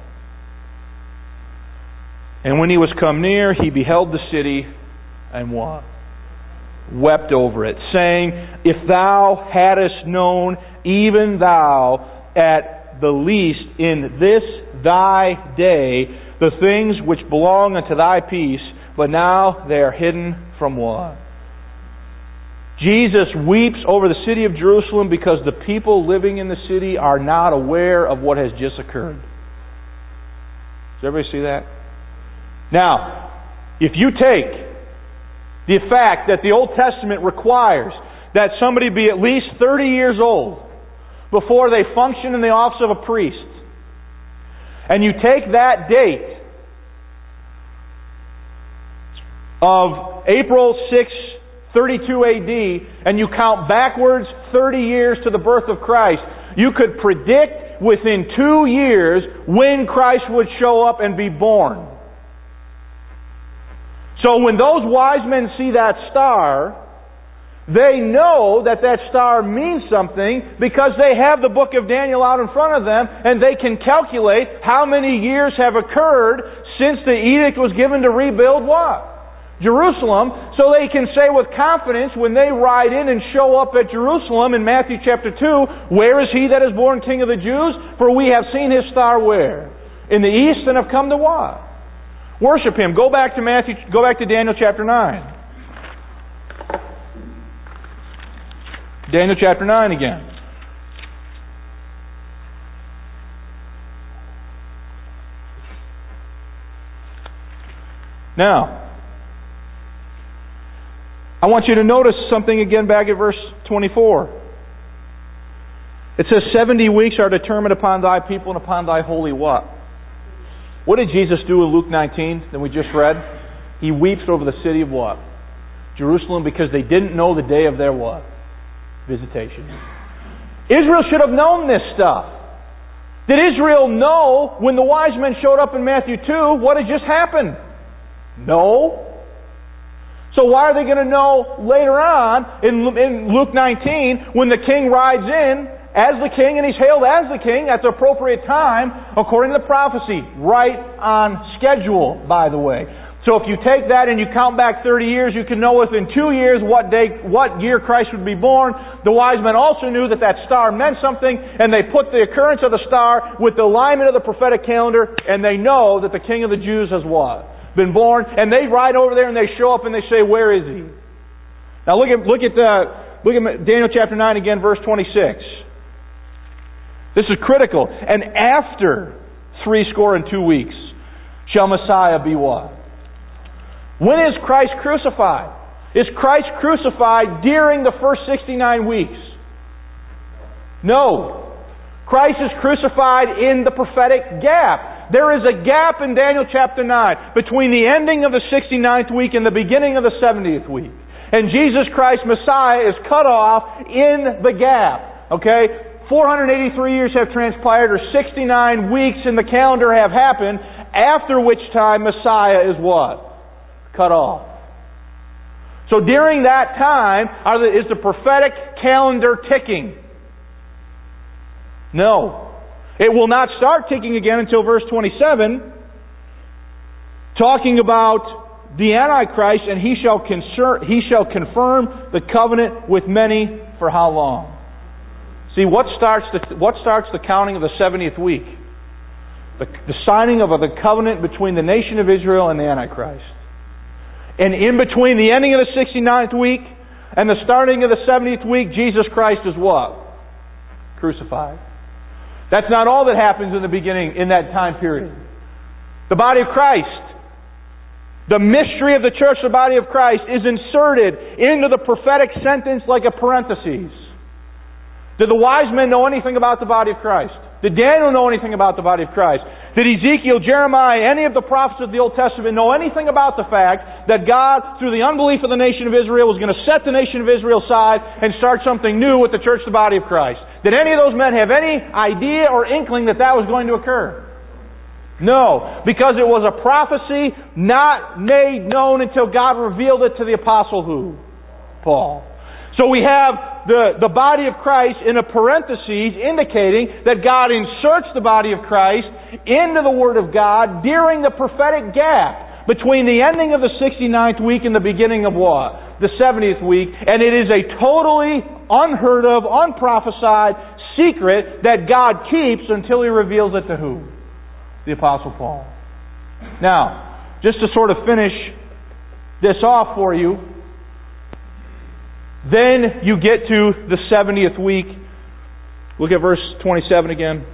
And when He was come near, He beheld the city and what? Wept over it, saying, If thou hadst known, even thou, at the least in this thy day, the things which belong unto thy peace, but now they are hidden from what? Jesus weeps over the city of Jerusalem because the people living in the city are not aware of what has just occurred. Does everybody see that? Now, if you take the fact that the Old Testament requires that somebody be at least thirty years old before they function in the office of a priest, and you take that date of April sixth, thirty-two A D, and you count backwards thirty years to the birth of Christ, you could predict within two years when Christ would show up and be born. So when those wise men see that star, they know that that star means something because they have the book of Daniel out in front of them and they can calculate how many years have occurred since the edict was given to rebuild what? Jerusalem. So they can say with confidence when they ride in and show up at Jerusalem in Matthew chapter two, Where is He that is born King of the Jews? For we have seen His star where? In the east, and have come to what? Worship Him. Go back to Matthew. Go back to Daniel chapter nine. Daniel chapter nine again. Now, I want you to notice something again back at verse twenty-four. It says, seventy weeks are determined upon thy people and upon thy holy what? What did Jesus do in Luke nineteen that we just read? He weeps over the city of what? Jerusalem, because they didn't know the day of their what? Visitation. Israel should have known this stuff. Did Israel know when the wise men showed up in Matthew two what had just happened? No. So why are they going to know later on in, in Luke nineteen when the King rides in as the King and He's hailed as the King at the appropriate time according to the prophecy? Right on schedule, by the way. So if you take that and you count back thirty years, you can know within two years what day, what year Christ would be born. The wise men also knew that that star meant something, and they put the occurrence of the star with the alignment of the prophetic calendar, and they know that the King of the Jews has what? Been born. And they ride over there and they show up and they say, Where is He? Now look at look at the look at Daniel chapter nine again, verse twenty-six. This is critical. And after three score and two weeks shall Messiah be what? When is Christ crucified? Is Christ crucified during the first sixty-nine weeks? No. Christ is crucified in the prophetic gap. There is a gap in Daniel chapter nine between the ending of the sixty-ninth week and the beginning of the seventieth week. And Jesus Christ, Messiah, is cut off in the gap. Okay? four hundred eighty-three years have transpired, or sixty-nine weeks in the calendar have happened, after which time Messiah is what? Cut off. So during that time, are the, is the prophetic calendar ticking? No. It will not start ticking again until verse twenty-seven, talking about the Antichrist, and he shall, concern, he shall confirm the covenant with many for how long? See, what starts the, what starts the counting of the seventieth week? The, the signing of the covenant between the nation of Israel and the Antichrist. And in between the ending of the sixty-ninth week and the starting of the seventieth week, Jesus Christ is what? Crucified. That's not all that happens in the beginning, in that time period. The body of Christ, the mystery of the church, the body of Christ, is inserted into the prophetic sentence like a parenthesis. Did the wise men know anything about the body of Christ? Did Daniel know anything about the body of Christ? Did Ezekiel, Jeremiah, any of the prophets of the Old Testament know anything about the fact that God, through the unbelief of the nation of Israel, was going to set the nation of Israel aside and start something new with the church, the body of Christ? Did any of those men have any idea or inkling that that was going to occur? No, because it was a prophecy not made known until God revealed it to the apostle who? Paul. So we have the, the body of Christ in a parenthesis indicating that God inserts the body of Christ into the Word of God during the prophetic gap between the ending of the sixty-ninth week and the beginning of what? The seventieth week. And it is a totally unheard of, unprophesied secret that God keeps until He reveals it to who? The Apostle Paul. Now, just to sort of finish this off for you, then you get to the seventieth week. Look at verse twenty-seven again.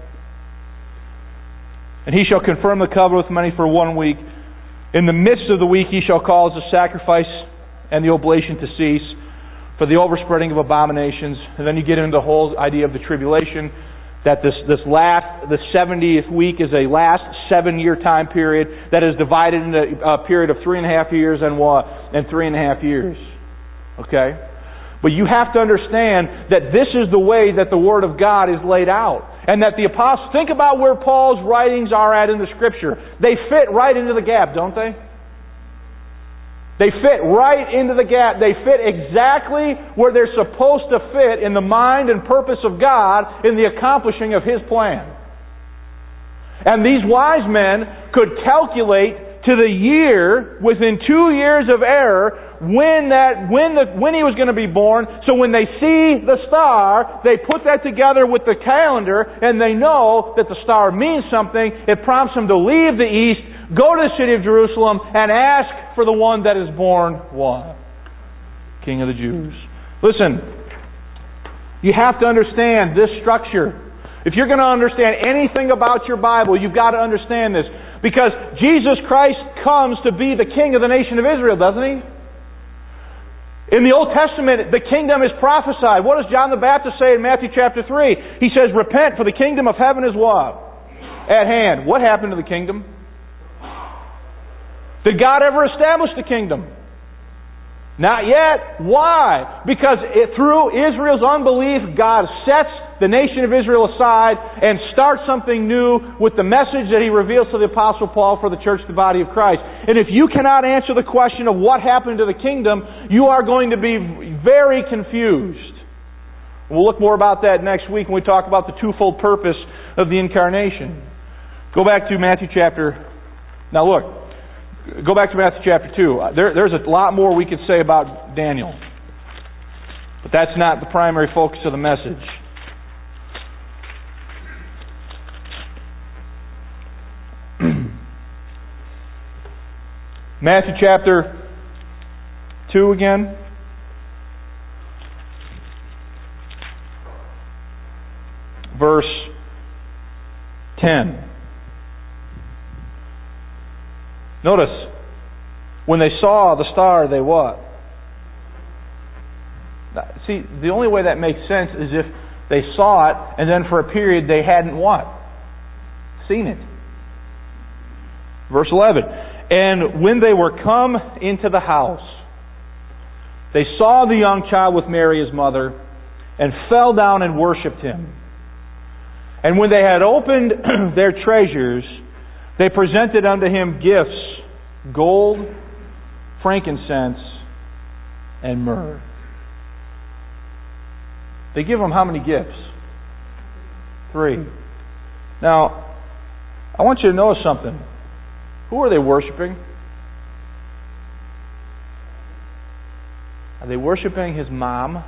And he shall confirm the covenant with many for one week. In the midst of the week he shall cause the sacrifice and the oblation to cease for the overspreading of abominations. And then you get into the whole idea of the tribulation. That this, this last, the seventieth week is a last seven-year time period that is divided into a period of three and a half years and what? And three and a half years. Okay? But you have to understand that this is the way that the Word of God is laid out. And that the apostles, think about where Paul's writings are at in the Scripture. They fit right into the gap, don't they? They fit right into the gap. They fit exactly where they're supposed to fit in the mind and purpose of God in the accomplishing of His plan. And these wise men could calculate to the year, within two years of error, when that when the when he was going to be born. So when they see the star, they put that together with the calendar, and they know that the star means something. It prompts them to leave the east, go to the city of Jerusalem, and ask for the one that is born what? King of the Jews. Listen, you have to understand this structure. If you're going to understand anything about your Bible, you've got to understand this. Because Jesus Christ comes to be the King of the nation of Israel, doesn't He? In the Old Testament, the kingdom is prophesied. What does John the Baptist say in Matthew chapter three? He says, repent, for the kingdom of heaven is what? At hand. What happened to the kingdom? Did God ever establish the kingdom? Not yet. Why? Because it, through Israel's unbelief, God sets the nation of Israel aside and starts something new with the message that He reveals to the Apostle Paul for the church, the body of Christ. And if you cannot answer the question of what happened to the kingdom, you are going to be very confused. We'll look more about that next week when we talk about the twofold purpose of the incarnation. Go back to Matthew chapter... Now look, go back to Matthew chapter two. There, there's a lot more we could say about Daniel. But that's not the primary focus of the message. Matthew chapter two again. Verse ten. Notice, when they saw the star, they what? See, the only way that makes sense is if They saw it, and then for a period they hadn't what? Seen it. Verse eleven. And when they were come into the house, they saw the young child with Mary his mother, and fell down and worshipped him. And when they had opened their treasures, they presented unto him gifts, gold, frankincense, and myrrh. They give him how many gifts? Three. Now, I want you to notice something. Who are they worshiping? Are they worshiping his mom?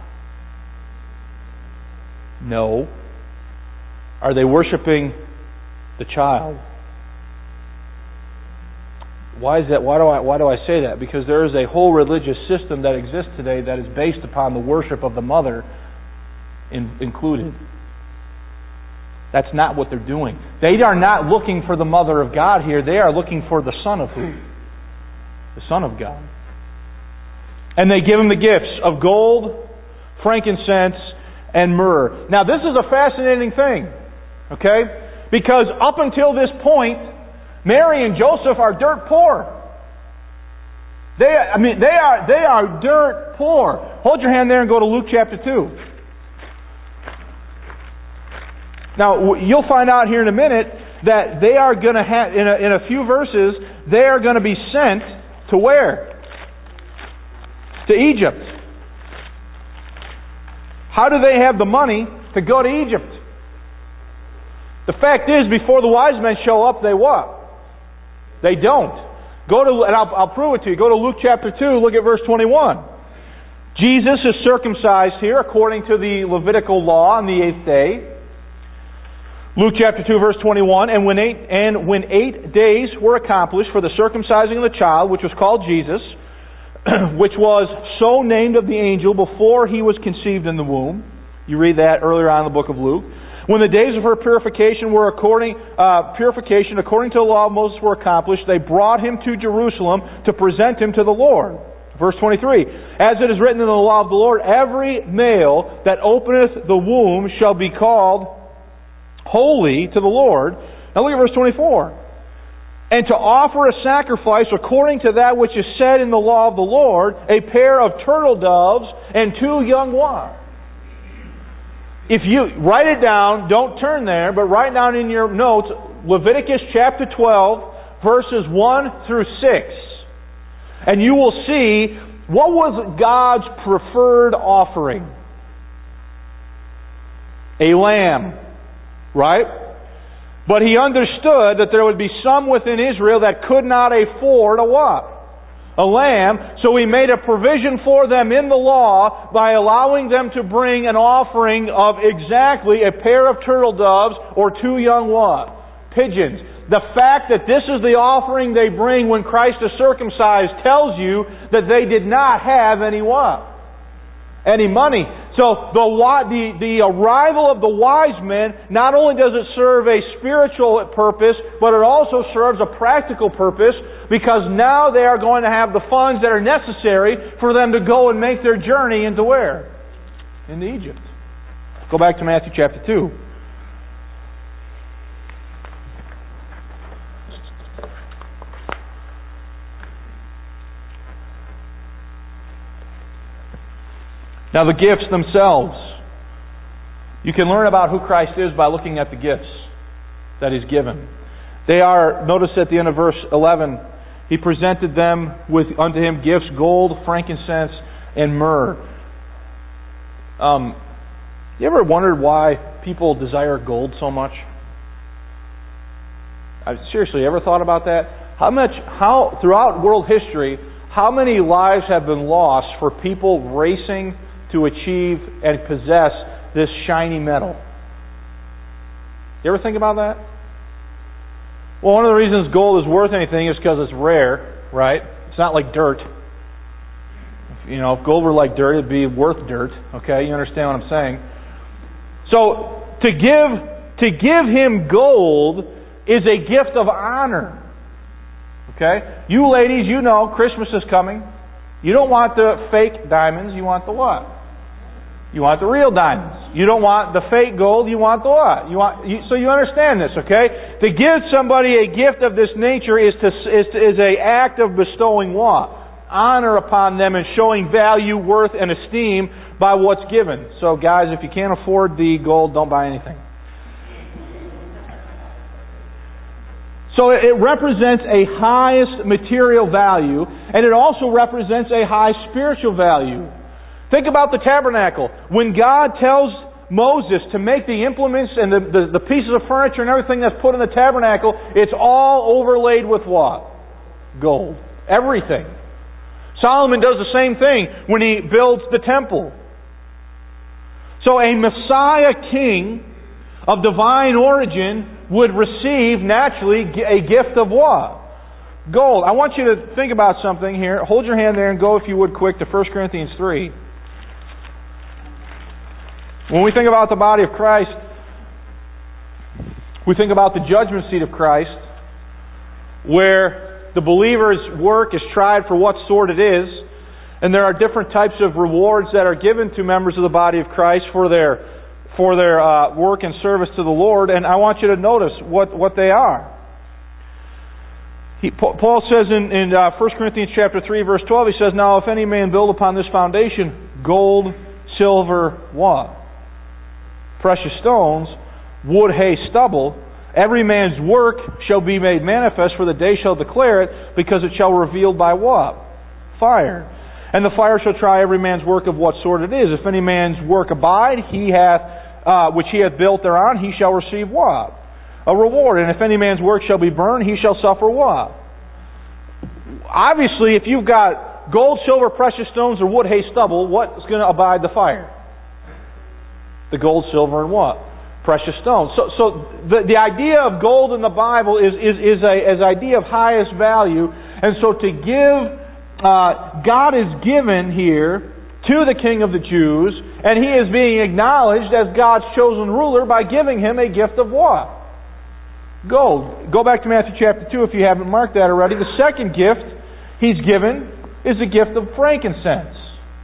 No. Are they worshiping the child? Why is that? Why do I why do I say that? Because there is a whole religious system that exists today that is based upon the worship of the mother in, included. That's not what they're doing. They are not looking for the mother of God here. They are looking for the Son of who? The Son of God. And they give him the gifts of gold, frankincense, and myrrh. Now this is a fascinating thing. Okay? Because up until this point, Mary and Joseph are dirt poor. They, I mean, they are they are dirt poor. Hold your hand there and go to Luke chapter two. Now you'll find out here in a minute that they are going to have in a, in a few verses they are going to be sent to where? To Egypt. How do they have the money to go to Egypt? The fact is, before the wise men show up, they what? They don't. Go to, and I'll, I'll prove it to you. Go to Luke chapter two, look at verse twenty-one. Jesus is circumcised here according to the Levitical law on the eighth day. Luke chapter two, verse twenty-one. And when eight, and when eight days were accomplished for the circumcising of the child, which was called Jesus, which was so named of the angel before he was conceived in the womb. You read that earlier on in the book of Luke. When the days of her purification were according uh, purification according to the law of Moses were accomplished, they brought him to Jerusalem to present him to the Lord. Verse twenty-three. As it is written in the law of the Lord, every male that openeth the womb shall be called holy to the Lord. Now look at verse twenty-four. And to offer a sacrifice according to that which is said in the law of the Lord, a pair of turtle doves and two young what? If you write it down, don't turn there, but write down in your notes Leviticus chapter twelve, verses one through six. And you will see what was God's preferred offering. A lamb, right? But he understood that there would be some within Israel that could not afford a what? A lamb. So he made a provision for them in the law by allowing them to bring an offering of exactly a pair of turtle doves or two young what? Pigeons. The fact that this is the offering they bring when Christ is circumcised tells you that they did not have any what? Any money. So the, the the arrival of the wise men, not only does it serve a spiritual purpose, but it also serves a practical purpose, because now they are going to have the funds that are necessary for them to go and make their journey into where? Into Egypt. Go back to Matthew chapter two. Now the gifts themselves. You can learn about who Christ is by looking at the gifts that He's given. They are, notice at the end of verse eleven, He presented them with unto Him gifts, gold, frankincense, and myrrh. Um, you ever wondered why people desire gold so much? I, seriously, ever thought about that? How much, how, throughout world history, how many lives have been lost for people racing to achieve and possess this shiny metal? You ever think about that? Well, one of the reasons gold is worth anything is because it's rare, right? It's not like dirt. You know, if gold were like dirt, it'd be worth dirt. Okay, you understand what I'm saying? So, to give to give him gold is a gift of honor. Okay? You ladies, you know Christmas is coming. You don't want the fake diamonds, you want the what? You want the real diamonds. You don't want the fake gold, you want the what? You want, you, so you understand this, okay? To give somebody a gift of this nature is to is, to, is a act of bestowing what? Honor upon them and showing value, worth, and esteem by what's given. So guys, if you can't afford the gold, don't buy anything. So it represents a highest material value, and it also represents a high spiritual value. Think about the tabernacle. When God tells Moses to make the implements and the, the, the pieces of furniture and everything that's put in the tabernacle, it's all overlaid with what? Gold. Everything. Solomon does the same thing when he builds the temple. So a Messiah king of divine origin would receive naturally a gift of what? Gold. I want you to think about something here. Hold your hand there and go, if you would, quick to First Corinthians three. When we think about the body of Christ, we think about the judgment seat of Christ, where the believer's work is tried for what sort it is, and there are different types of rewards that are given to members of the body of Christ for their for their uh, work and service to the Lord, and I want you to notice what, what they are. He, Paul says in, in uh, First Corinthians chapter three, verse twelve, he says, "Now if any man build upon this foundation gold, silver, what? Precious stones, wood, hay, stubble, every man's work shall be made manifest, for the day shall declare it, because it shall be revealed by what? Fire. And the fire shall try every man's work of what sort it is. If any man's work abide, he hath, uh, which he hath built thereon, he shall receive what? A reward. And if any man's work shall be burned, he shall suffer what? Obviously, if you've got gold, silver, precious stones, or wood, hay, stubble, what's going to abide the fire? The gold, silver, and what? Precious stones. So, so the, the idea of gold in the Bible is, is, is a is idea of highest value. And so to give, uh, God is given here to the King of the Jews, and He is being acknowledged as God's chosen ruler by giving Him a gift of what? Gold. Go back to Matthew chapter two if you haven't marked that already. The second gift He's given is the gift of frankincense.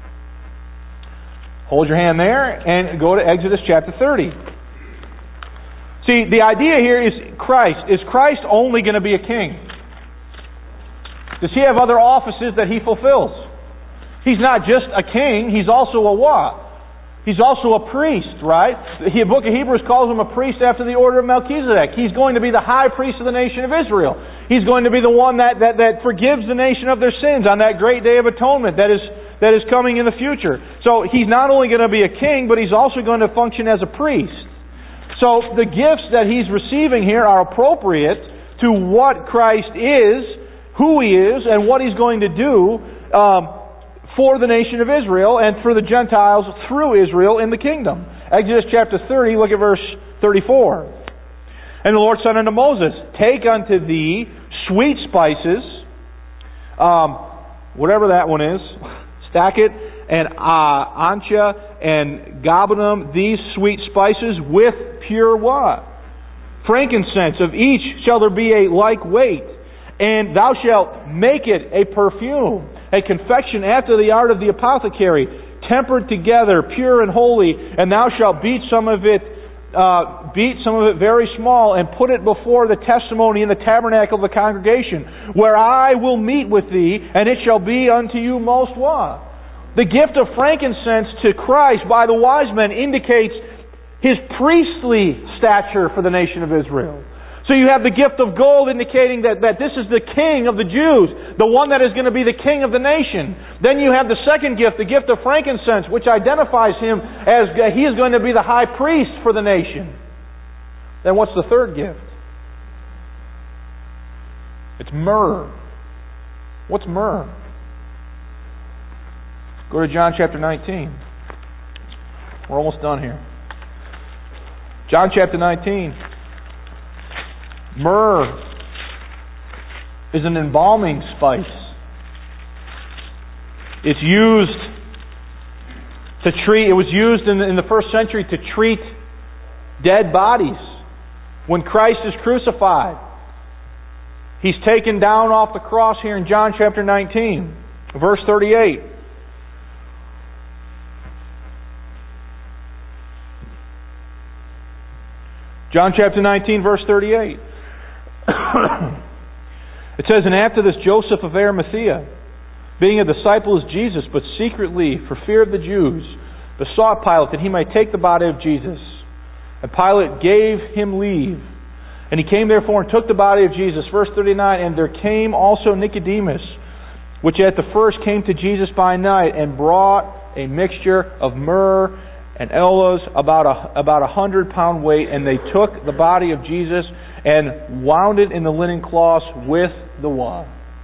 Hold your hand there and go to Exodus chapter thirty. See, the idea here is Christ. Is Christ only going to be a king? Does He have other offices that He fulfills? He's not just a king, He's also a what? He's also a priest, right? The book of Hebrews calls Him a priest after the order of Melchizedek. He's going to be the high priest of the nation of Israel. He's going to be the one that, that, that forgives the nation of their sins on that great day of atonement that is that is coming in the future. So He's not only going to be a king, but He's also going to function as a priest. So the gifts that He's receiving here are appropriate to what Christ is, who He is, and what He's going to do um, for the nation of Israel and for the Gentiles through Israel in the kingdom. Exodus chapter thirty, look at verse thirty-four. And the Lord said unto Moses, "Take unto thee sweet spices," um, whatever that one is, stack it, and uh, ancha and gabanum, these sweet spices with pure what? Frankincense. Of each shall there be a like weight, and thou shalt make it a perfume, a confection after the art of the apothecary, tempered together, pure and holy. And thou shalt beat some of it, uh, beat some of it very small, and put it before the testimony in the tabernacle of the congregation, where I will meet with thee, and it shall be unto you most what? The gift of frankincense to Christ by the wise men indicates His priestly stature for the nation of Israel. So you have the gift of gold indicating that, that this is the King of the Jews, the one that is going to be the King of the nation. Then you have the second gift, the gift of frankincense, which identifies Him as He is going to be the high priest for the nation. Then what's the third gift? It's myrrh. What's myrrh? Go to John chapter nineteen. We're almost done here. John chapter nineteen. Myrrh is an embalming spice. It's used to treat, it was used in the, in the first century to treat dead bodies. When Christ is crucified, He's taken down off the cross here in John chapter nineteen, verse thirty-eight. John chapter nineteen, verse thirty-eight. It says, "And after this, Joseph of Arimathea, being a disciple of Jesus, but secretly, for fear of the Jews, besought Pilate that he might take the body of Jesus. And Pilate gave him leave. And he came therefore and took the body of Jesus." Verse thirty-nine, "And there came also Nicodemus, which at the first came to Jesus by night, and brought a mixture of myrrh and aloes, about a about a hundred pound weight. And they took the body of Jesus and wound it in the linen cloths with the what?"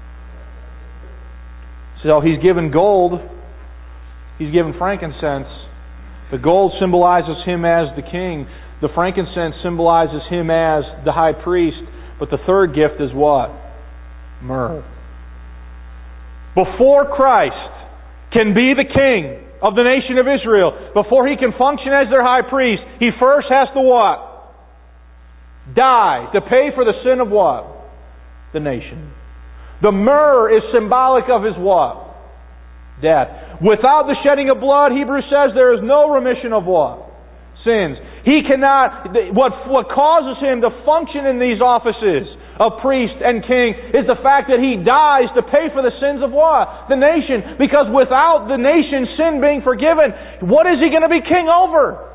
So he's given gold. He's given frankincense. The gold symbolizes him as the king. The frankincense symbolizes him as the high priest. But the third gift is what? Myrrh. Before Christ can be the king of the nation of Israel, before he can function as their high priest, he first has to what? Die. To pay for the sin of what? The nation. The myrrh is symbolic of his what? Death. Without the shedding of blood, Hebrews says, there is no remission of what? Sins. He cannot, what, what causes him to function in these offices of priest and king is the fact that he dies to pay for the sins of what? The nation. Because without the nation's sin being forgiven, what is he going to be king over?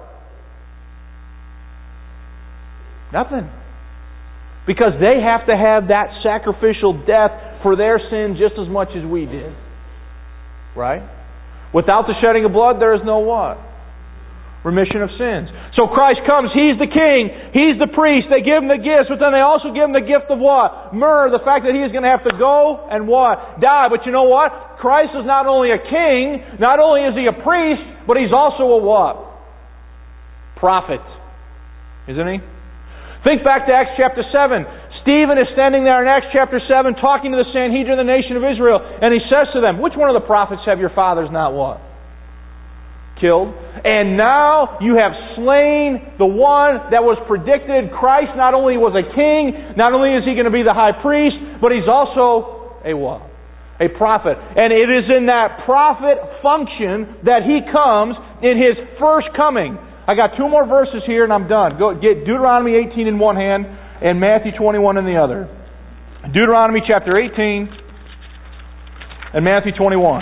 Nothing. Because they have to have that sacrificial death for their sin just as much as we did. Right? Without the shedding of blood, there is no what? Remission of sins. So Christ comes, He's the King, He's the priest, they give Him the gifts, but then they also give Him the gift of what? Myrrh, the fact that He is going to have to go and what? Die. But you know what? Christ is not only a king, not only is He a priest, but He's also a what? Prophet. Isn't He? Think back to Acts chapter seven. Stephen is standing there in Acts chapter seven talking to the Sanhedrin, the nation of Israel, and he says to them, which one of the prophets have your fathers not what? Killed. And now you have slain the one that was predicted. Christ not only was a king, not only is He going to be the high priest, but He's also a what? A prophet. And it is in that prophet function that He comes in His first coming. I got two more verses here and I'm done. Go get Deuteronomy eighteen in one hand and Matthew twenty-one in the other. Deuteronomy chapter eighteen and Matthew twenty-one.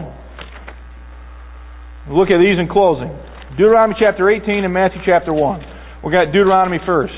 Look at these in closing. Deuteronomy chapter eighteen and Matthew chapter one. We got Deuteronomy first.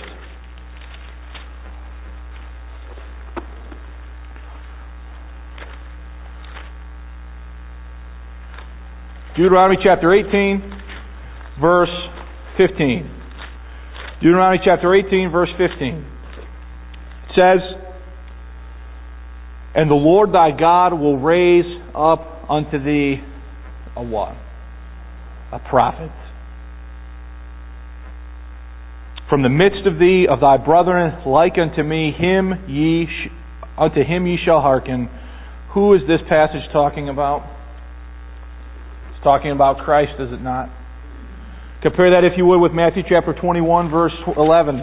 Deuteronomy chapter eighteen, verse fifteen. Deuteronomy chapter eighteen, verse fifteen. It says, "And the Lord thy God will raise up unto thee a what? A prophet. From the midst of thee, of thy brethren, like unto me, him ye sh- unto him ye shall hearken." Who is this passage talking about? It's talking about Christ, is it not? Compare that, if you would, with Matthew chapter twenty-one, verse eleven.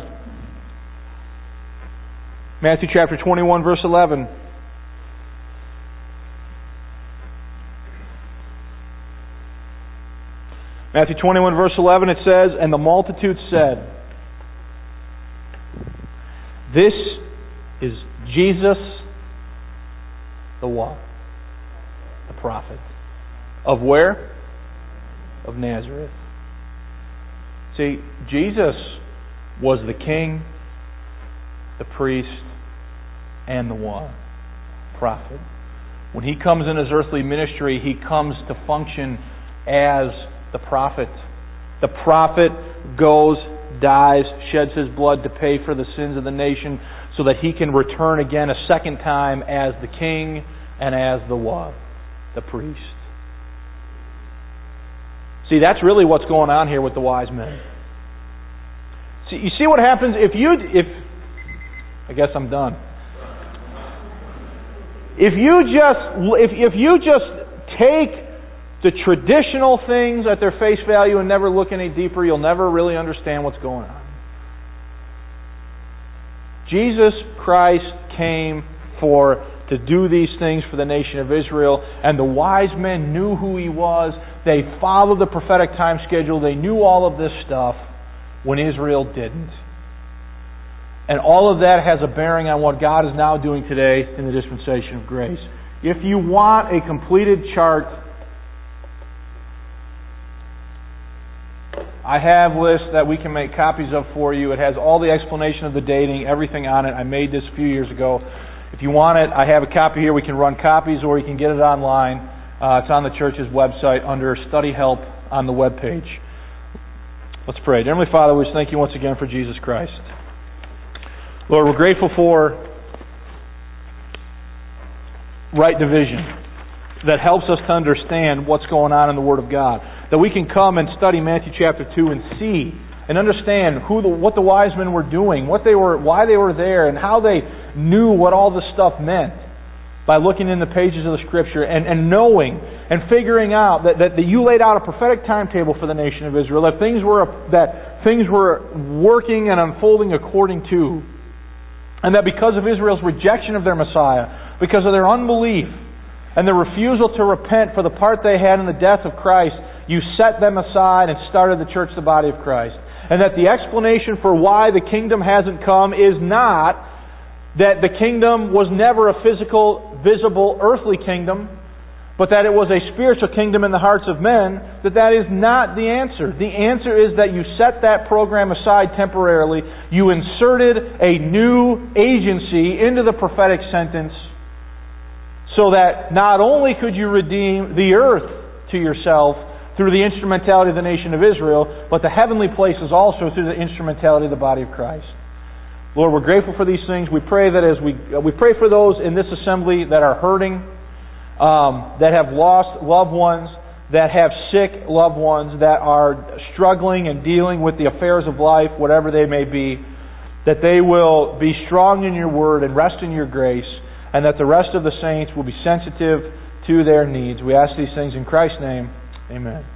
Matthew chapter twenty-one, verse eleven. Matthew twenty-one, verse eleven, it says, "And the multitude said, This is Jesus, the what? The prophet. Of where? Of Nazareth." See, Jesus was the king, the priest, and the what? Prophet. When He comes in His earthly ministry, He comes to function as the prophet. The prophet goes, dies, sheds his blood to pay for the sins of the nation so that he can return again a second time as the king and as the what? The priest. See, that's really what's going on here with the wise men. See, you see what happens if you, if, I guess I'm done. If you just, if, if you just take the traditional things at their face value and never look any deeper, you'll never really understand what's going on. Jesus Christ came for to do these things for the nation of Israel, and the wise men knew who He was. They followed the prophetic time schedule. They knew all of this stuff when Israel didn't. And all of that has a bearing on what God is now doing today in the dispensation of grace. If you want a completed chart, I have lists that we can make copies of for you. It has all the explanation of the dating, everything on it. I made this a few years ago. If you want it, I have a copy here. We can run copies, or you can get it online. Uh, it's on the church's website under Study Help on the webpage. Let's pray. Dear Heavenly Father, we just thank you once again for Jesus Christ. Lord, we're grateful for right division that helps us to understand what's going on in the Word of God. That we can come and study Matthew chapter two and see and understand who the, what the wise men were doing, what they were, why they were there, and how they knew what all this stuff meant by looking in the pages of the Scripture and, and knowing and figuring out that, that, that you laid out a prophetic timetable for the nation of Israel, that things were that things were working and unfolding according to. And that because of Israel's rejection of their Messiah, because of their unbelief, and their refusal to repent for the part they had in the death of Christ, you set them aside and started the church, the body of Christ. And that the explanation for why the kingdom hasn't come is not that the kingdom was never a physical, visible, earthly kingdom, but that it was a spiritual kingdom in the hearts of men, that that is not the answer. The answer is that you set that program aside temporarily. You inserted a new agency into the prophetic sentence so that not only could you redeem the earth to yourself through the instrumentality of the nation of Israel, but the heavenly places also through the instrumentality of the body of Christ. Lord, we're grateful for these things. We pray that as we we pray for those in this assembly that are hurting, Um, that have lost loved ones, that have sick loved ones, that are struggling and dealing with the affairs of life, whatever they may be, that they will be strong in your word and rest in your grace, and that the rest of the saints will be sensitive to their needs. We ask these things in Christ's name. Amen.